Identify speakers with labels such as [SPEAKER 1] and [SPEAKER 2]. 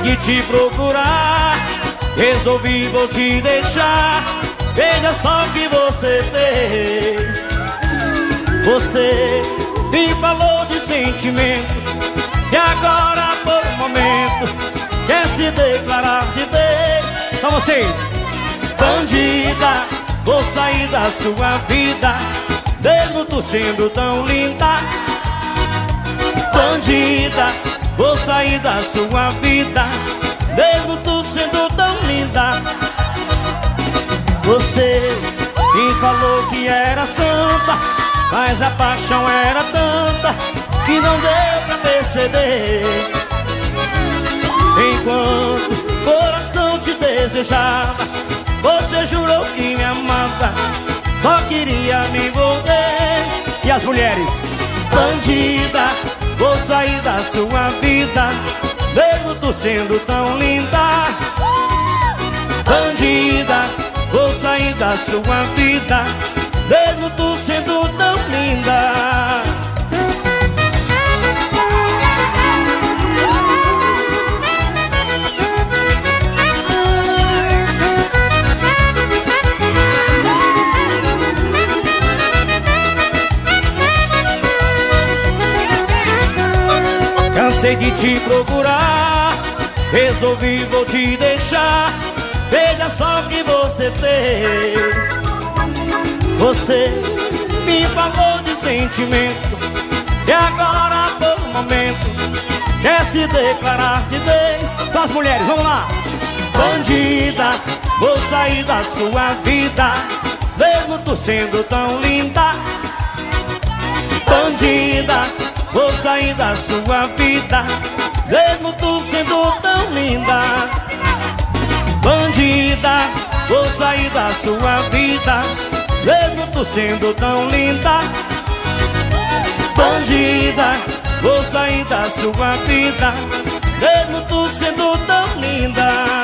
[SPEAKER 1] de te procurar, resolvi vou te deixar. Veja só o que você fez. Você me falou de sentimento e agora por um momento quer se declarar de vez. Pra vocês, bandida, vou sair da sua vida, mesmo tu sendo tão linda. Bandida, vou sair da sua vida, mesmo tu sendo tão linda. Você me falou que era santa, mas a paixão era tanta que não deu pra perceber. Enquanto o coração te desejava, você jurou que me amava, só queria me envolver. E as mulheres? Bandida, vou sair da sua vida, mesmo tu sendo tão linda. Bandida, vou sair da sua vida, mesmo tu sendo tão linda. Cansei de te procurar, resolvi vou te deixar. Veja só o que você fez. Você me falou de sentimento e agora por um momento quer se declarar de vez. Só as mulheres, vamos lá. Bandida, vou sair da sua vida, mesmo tu sendo tão linda. Bandida, vou sair da sua vida, mesmo tu sendo tão linda. Bandida, vou sair da sua vida, mesmo tu sendo tão linda. Bandida, vou sair da sua vida, mesmo tu sendo tão linda.